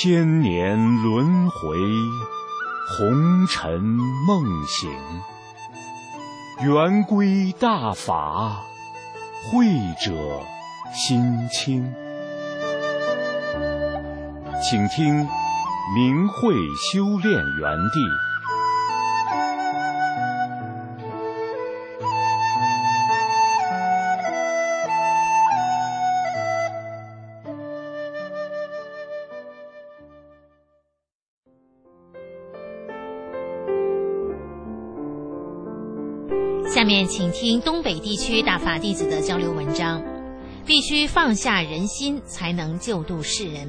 千年轮回，红尘梦醒。圆规大法，慧者心清。请听明慧修炼园地。 下面请听东北地区大法弟子的交流文章，必须放下人心，才能救度世人。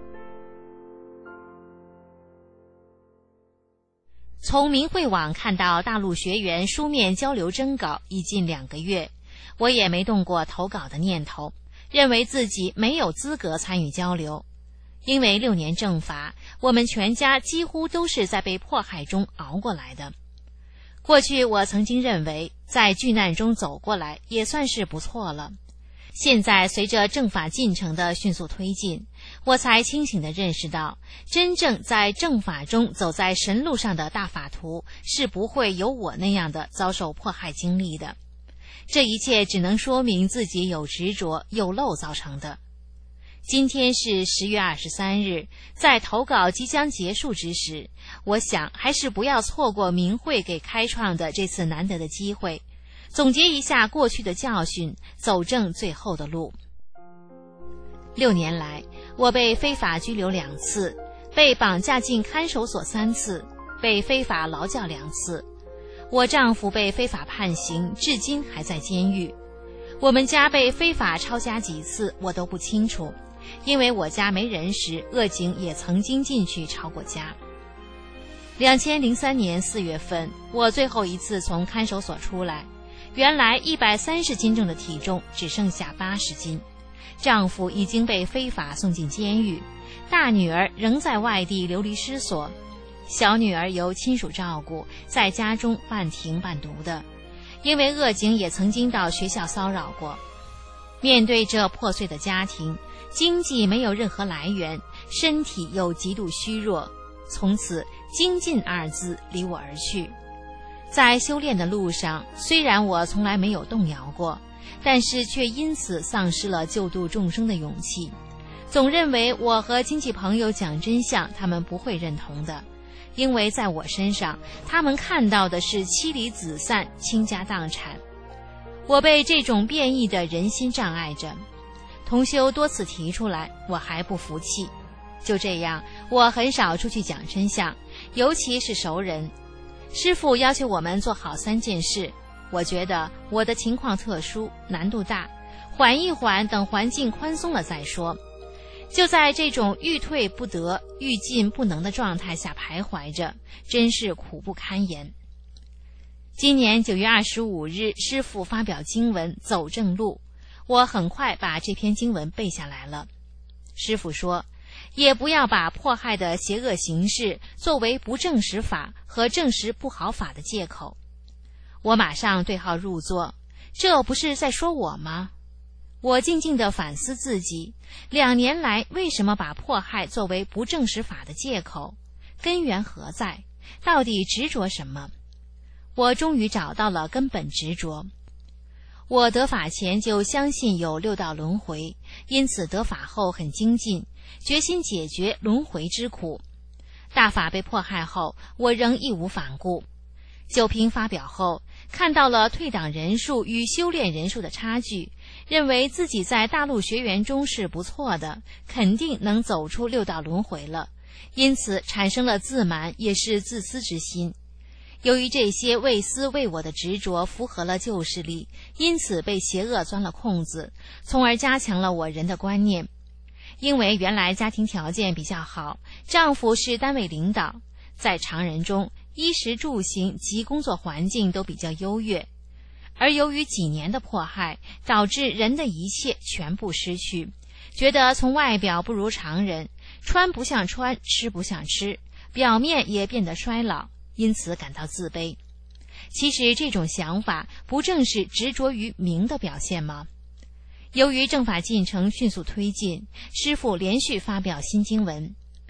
从明慧网看到大陆学员书面交流征稿已近2个月，我也没动过投稿的念头，认为自己没有资格参与交流。因为6年正法，我们全家几乎都是在被迫害中熬过来的。过去我曾经认为在巨难中走过来也算是不错了，现在随着正法进程的迅速推进，我才清醒地认识到，真正在正法中走在神路上的大法徒是不会有我那样的遭受迫害经历的。这一切只能说明自己有执着有漏造成的。今天是10月23日，在投稿即将结束之时，我想还是不要错过明慧给开创的这次难得的机会，总结一下过去的教训，走正最后的路。6年来，我被非法拘留2次，被绑架进看守所3次，被非法劳教2次。我丈夫被非法判刑，至今还在监狱。我们家被非法抄家几次，我都不清楚。因为我家没人时，恶警也曾经进去抄过家。2003年4月份，我最后一次从看守所出来，原来130斤重的体重只剩下80斤。丈夫已经被非法送进监狱，大女儿仍在外地流离失所，小女儿由亲属照顾，在家中半听半读的。因为恶警也曾经到学校骚扰过。面对这破碎的家庭，经济没有任何来源，身体又极度虚弱，从此精进2字离我而去。在修炼的路上，虽然我从来没有动摇过，但是却因此丧失了救度众生的勇气。总认为我和亲戚朋友讲真相，他们不会认同的，因为在我身上，他们看到的是妻离子散、倾家荡产。我被这种变异的人心障碍着，同修多次提出来，我还不服气。就这样，我很少出去讲真相，尤其是熟人。师父要求我们做好3件事，我觉得我的情况特殊，难度大，缓一缓，等环境宽松了再说。就在这种欲退不得、欲进不能的状态下徘徊着，真是苦不堪言。今年9月25日，师父发表经文《走正路》，我很快把这篇经文背下来了。师父说，也不要把迫害的邪恶形式作为不证实法和证实不好法的借口。我马上对号入座，这不是在说我吗？我静静地反思自己，2年来为什么把迫害作为不证实法的借口？根源何在？到底执着什么？我终于找到了根本执着。我得法前就相信有6道轮回，因此得法后很精进，决心解决轮回之苦。大法被迫害后，我仍义无反顾。九评发表后，看到了退党人数与修炼人数的差距，认为自己在大陆学员中是不错的，肯定能走出6道轮回了，因此产生了自满，也是自私之心。由于这些为私为我的执着符合了旧势力，因此被邪恶钻了空子，从而加强了我人的观念。因为原来家庭条件比较好，丈夫是单位领导，在常人中衣食住行及工作环境都比较优越，而由于几年的迫害，导致人的一切全部失去，觉得从外表不如常人，穿不像穿，吃不像吃，表面也变得衰老，因此感到自卑。其实这种想法不正是执着于名的表现吗？由于正法进程迅速推进，师父连续发表新经文，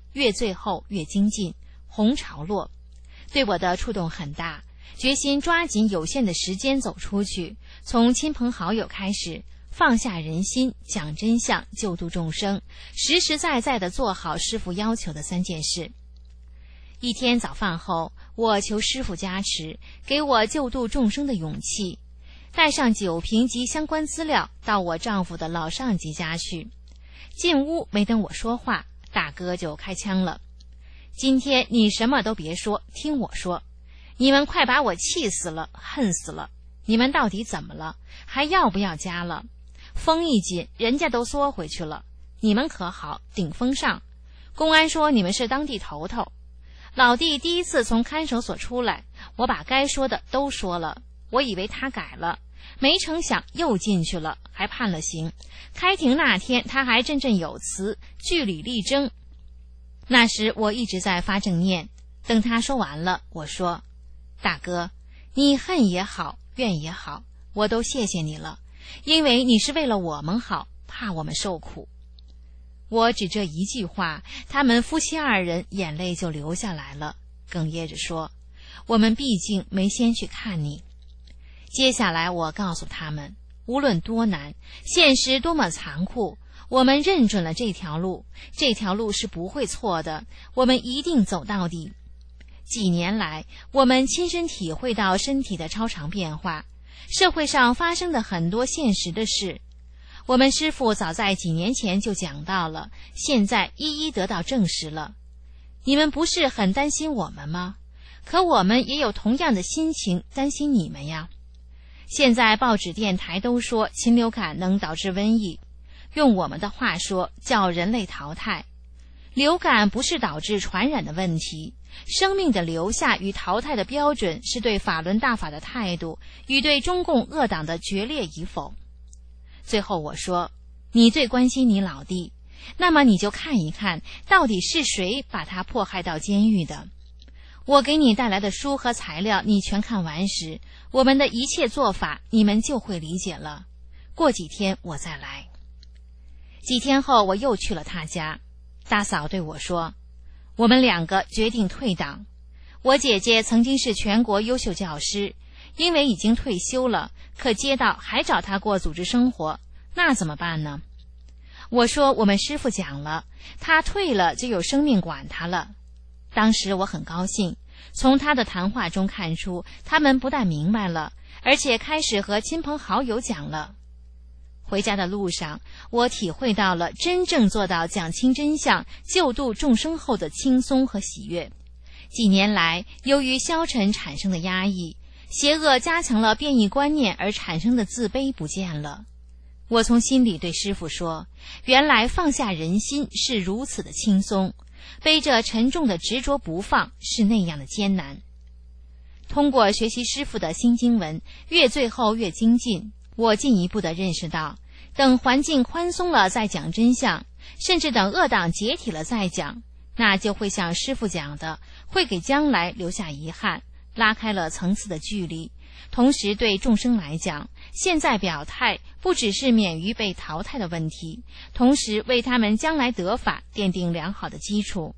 越最后越精进，红潮落，对我的触动很大，决心抓紧有限的时间走出去，从亲朋好友开始，放下人心，讲真相，救度众生，实实在在地做好师父要求的3件事。一天早饭后，我求师父加持，给我救度众生的勇气，带上酒瓶及相关资料到我丈夫的老上级家去。进屋没等我说话，大哥就开枪了。今天你什么都别说，听我说，你们快把我气死了，恨死了，你们到底怎么了？还要不要家了？风一紧，人家都缩回去了，你们可好，顶风上。公安说你们是当地头头。老弟第一次从看守所出来，我把该说的都说了，我以为他改了，没成想又进去了，还判了刑。开庭那天他还振振有词，据理力争。那时我一直在发正念，等他说完了，我说，大哥，你恨也好，怨也好，我都谢谢你了，因为你是为了我们好，怕我们受苦。我只这一句话，他们夫妻2人眼泪就流下来了，哽咽着说，我们毕竟没先去看你。接下来我告诉他们，无论多难，现实多么残酷，我们认准了这条路，这条路是不会错的，我们一定走到底。几年来，我们亲身体会到身体的超常变化，社会上发生的很多现实的事，我们师父早在几年前就讲到了，现在一一得到证实了。你们不是很担心我们吗？可我们也有同样的心情，担心你们呀。现在报纸电台都说禽流感能导致瘟疫，用我们的话说，叫人类淘汰。流感不是导致传染的问题，生命的留下与淘汰的标准是对法轮大法的态度与对中共恶党的决裂与否。最后我说，你最关心你老弟，那么你就看一看到底是谁把他迫害到监狱的。我给你带来的书和材料你全看完时，我们的一切做法你们就会理解了。过几天我再来。几天后我又去了他家，大嫂对我说，我们2个决定退党。我姐姐曾经是全国优秀教师，因为已经退休了，可街道还找她过组织生活，那怎么办呢？我说我们师父讲了，他退了就有生命管他了。当时我很高兴，从他的谈话中看出，他们不但明白了，而且开始和亲朋好友讲了。回家的路上，我体会到了真正做到讲清真相、救度众生后的轻松和喜悦。几年来，由于消沉产生的压抑，邪恶加强了变异观念而产生的自卑不见了。我从心里对师父说，原来放下人心是如此的轻松，背着沉重的执着不放是那样的艰难。通过学习师父的新经文，越最后越精进，我进一步地认识到，等环境宽松了再讲真相，甚至等恶党解体了再讲，那就会像师父讲的，会给将来留下遗憾，拉开了层次的距离。同时对众生来讲，现在表态不只是免于被淘汰的问题，同时为他们将来得法奠定良好的基础。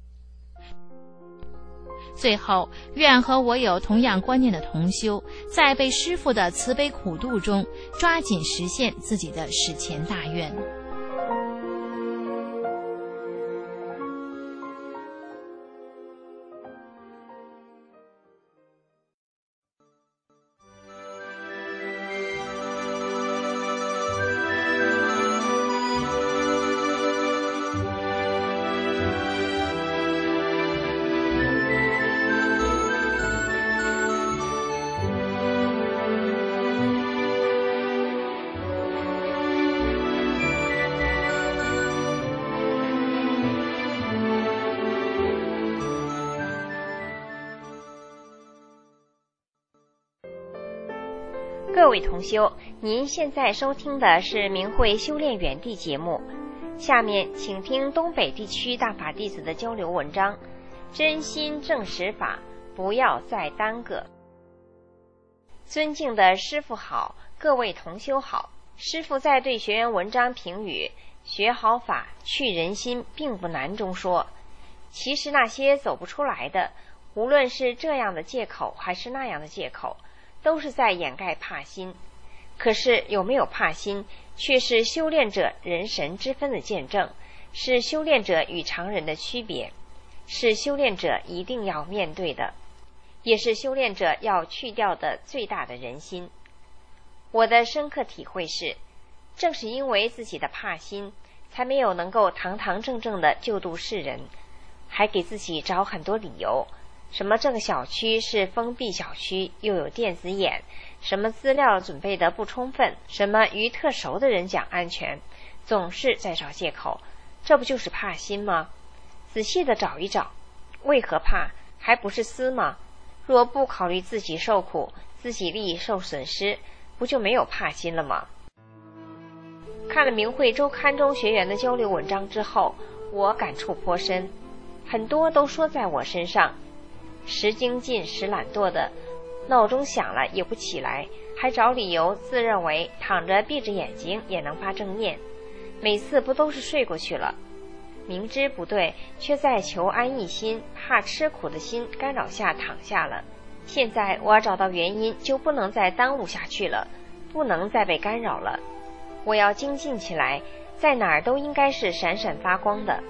最后，愿和我有同样观念的同修，在被师父的慈悲苦度中，抓紧实现自己的史前大愿。 各位同修，您现在收听的是明慧修炼园地节目，下面请听东北地区大法弟子的交流文章，真心正实法，不要再耽搁。尊敬的师父好，各位同修好。师父在对学员文章评语学好法去人心并不难中说， 其实那些走不出来的，无论是这样的借口还是那样的借口，都是在掩盖怕心。可是有没有怕心，却是修炼者人神之分的见证，是修炼者与常人的区别，是修炼者一定要面对的，也是修炼者要去掉的最大的人心。我的深刻体会是，正是因为自己的怕心，才没有能够堂堂正正的救度世人，还给自己找很多理由，什么这个小区是封闭小区，又有电子眼，什么资料准备得不充分，什么与特熟的人讲安全，总是在找借口，这不就是怕心吗？仔细的找一找，为何怕？还不是私吗？若不考虑自己受苦，自己利益受损失，不就没有怕心了吗？看了明慧周刊中学员的交流文章之后，我感触颇深，很多都说在我身上，时精进时懒惰的，闹钟响了也不起来，还找理由自认为躺着闭着眼睛也能发正念，每次不都是睡过去了？明知不对，却在求安逸心、怕吃苦的心干扰下躺下了。现在我找到原因，就不能再耽误下去了，不能再被干扰了。我要精进起来，在哪儿都应该是闪闪发光的。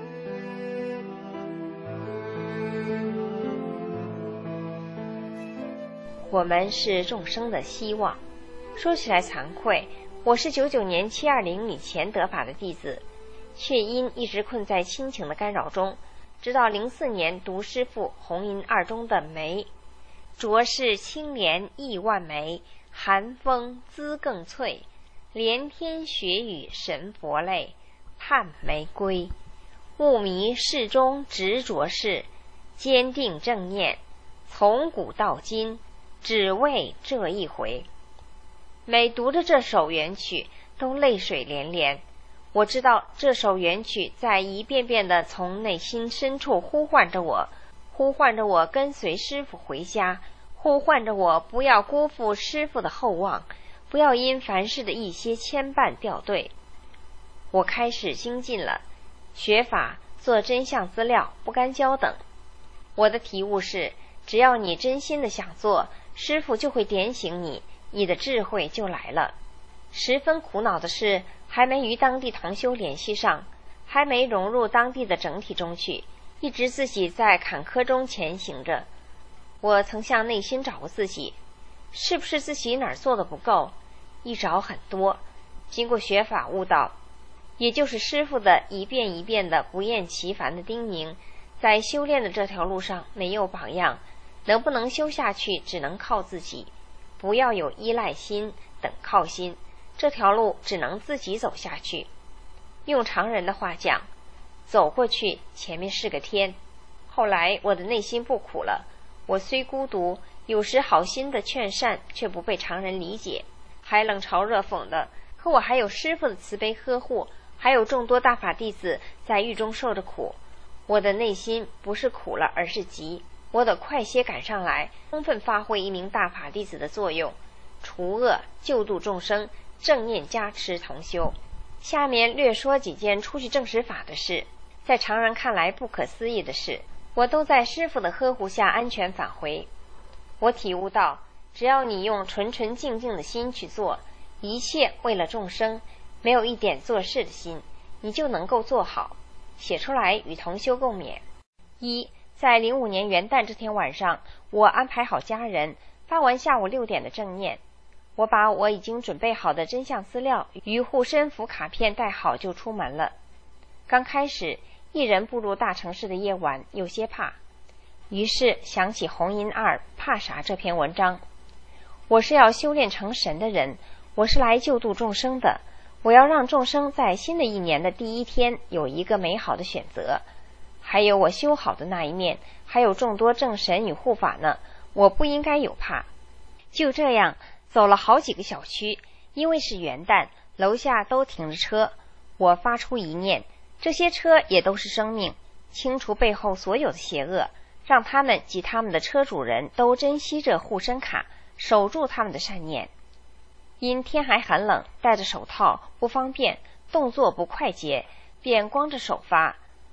我们是众生的希望。说起来惭愧，我是99年720以前得法的弟子，却因一直困在亲情的干扰中，直到04年读师父弘银二中的梅，浊世清莲亿万枚，寒风姿更翠，连天雪雨神佛泪，盼玫瑰，雾迷世中执着事，坚定正念，从古到今，只为这一回。每读着这首原曲，都泪水连连。我知道这首原曲在一遍遍地从内心深处呼唤着我，呼唤着我跟随师父回家，呼唤着我不要辜负师父的厚望，不要因凡事的一些牵绊掉队。我开始精进了，学法做真相资料，不干教等。我的体悟是，只要你真心的想做，师父就会点醒你，你的智慧就来了。十分苦恼的是，还没与当地同修联系上，还没融入当地的整体中去，一直自己在坎坷中前行着。我曾向内心找过自己，是不是自己哪儿做的不够？一找很多，经过学法悟道，也就是师父的一遍一遍的不厌其烦的叮咛，在修炼的这条路上没有榜样，能不能修下去只能靠自己，不要有依赖心、等靠心，这条路只能自己走下去。用常人的话讲，走过去前面是个天。后来我的内心不苦了，我虽孤独，有时好心的劝善却不被常人理解，还冷嘲热讽的，可我还有师父的慈悲呵护，还有众多大法弟子在狱中受着苦，我的内心不是苦了，而是急。我得快些赶上来，充分发挥一名大法弟子的作用，除恶救度众生，正念加持同修。下面略说几件出去证实法的事，在常人看来不可思议的事，我都在师父的呵护下安全返回。我体悟到，只要你用纯纯净净的心去做，一切为了众生，没有一点做事的心，你就能够做好。写出来与同修共勉。一，在05年元旦这天晚上，我安排好家人，发完下午6点的正念，我把我已经准备好的真相资料与护身符卡片带好就出门了。刚开始一人步入大城市的夜晚，有些怕，于是想起弘银2怕啥这篇文章。我是要修炼成神的人，我是来救度众生的，我要让众生在新的一年的第一天有一个美好的选择，还有我修好的那一面，还有众多正神与护法呢，我不应该有怕。就这样走了好几个小区，因为是元旦，楼下都停着车，我发出一念，这些车也都是生命，清除背后所有的邪恶，让他们及他们的车主人都珍惜这护身卡，守住他们的善念。因天还很冷，戴着手套不方便，动作不快捷，便光着手发。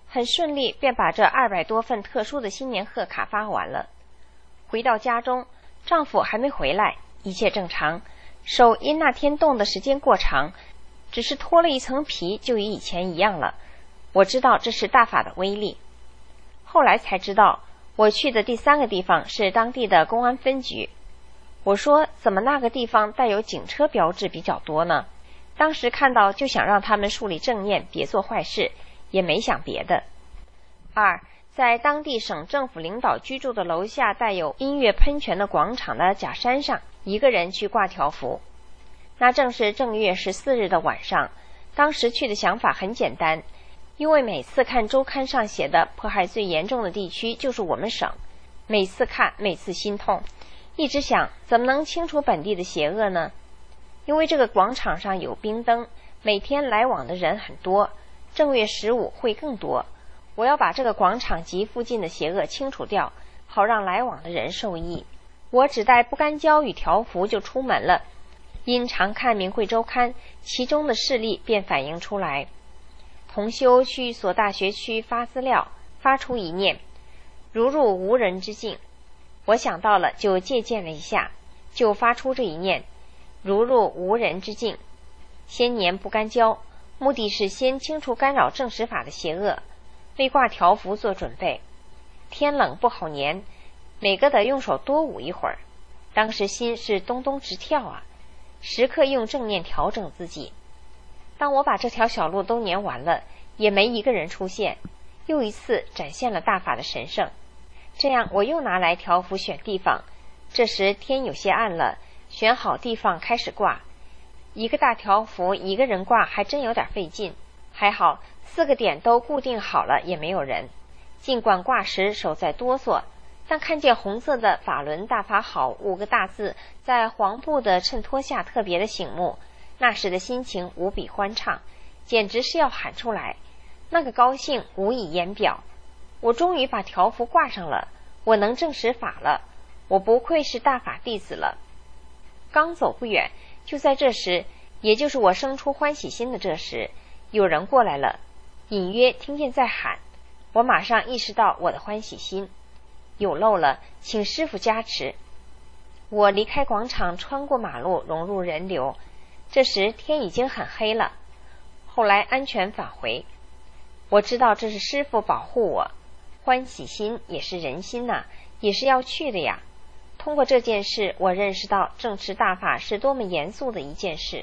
很顺利便把这200多份特殊的新年贺卡发完了。回到家中，丈夫还没回来，一切正常，手因那天冻的时间过长，只是脱了一层皮就与以前一样了。我知道这是大法的威力。后来才知道，我去的第3个地方是当地的公安分局。我说怎么那个地方带有警车标志比较多呢？当时看到就想让他们树立正念，别做坏事，也没想别的。2，在当地省政府领导居住的楼下带有音乐喷泉的广场的假山上，一个人去挂条幅。那正是正月14日的晚上。当时去的想法很简单，因为每次看周刊上写的迫害最严重的地区就是我们省，每次看每次心痛，一直想怎么能清除本地的邪恶呢？因为这个广场上有冰灯，每天来往的人很多，正月15会更多。我要把这个广场及附近的邪恶清除掉，好让来往的人受益。我只带不干胶与条幅就出门了。因常看明慧周刊，其中的事例便反映出来。同修去一所大学区发资料，发出一念，如入无人之境。我想到了就借鉴了一下，就发出这一念，如入无人之境。先粘不干胶，目的是先清除干扰正实法的邪恶，为挂条幅做准备。天冷不好粘，每个得用手多捂一会儿。当时心是咚咚直跳啊，时刻用正念调整自己。当我把这条小路都粘完了，也没一个人出现，又一次展现了大法的神圣。这样我又拿来条幅选地方，这时天有些暗了，选好地方开始挂。一个大条幅一个人挂还真有点费劲，还好4个点都固定好了，也没有人。尽管挂时手在哆嗦，但看见红色的法轮大法好5个大字在黄布的衬托下特别的醒目，那时的心情无比欢畅，简直是要喊出来，那个高兴无以言表。我终于把条幅挂上了，我能证实法了，我不愧是大法弟子了。刚走不远，就在这时，也就是我生出欢喜心的这时，有人过来了，隐约听见在喊。我马上意识到我的欢喜心有漏了，请师父加持。我离开广场，穿过马路，融入人流。这时天已经很黑了，后来安全返回。我知道这是师父保护我，欢喜心也是人心呐，也是要去的呀。通过这件事，我认识到正持大法是多么严肃的一件事。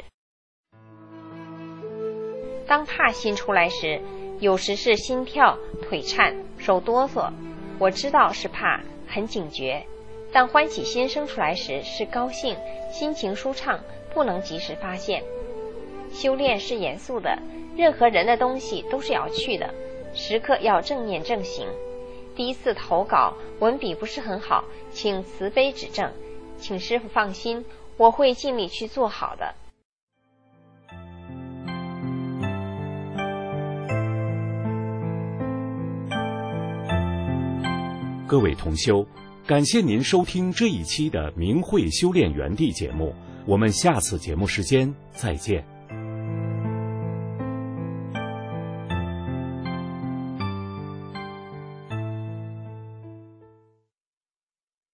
当怕心出来时，有时是心跳、腿颤、手哆嗦，我知道是怕，很警觉。但欢喜心生出来时是高兴，心情舒畅，不能及时发现。修炼是严肃的，任何人的东西都是要去的，时刻要正念正行。第一次投稿，文笔不是很好，请慈悲指正，请师父放心，我会尽力去做好的。 各位同修，感谢您收听这一期的明慧修炼园地节目，我们下次节目时间再见。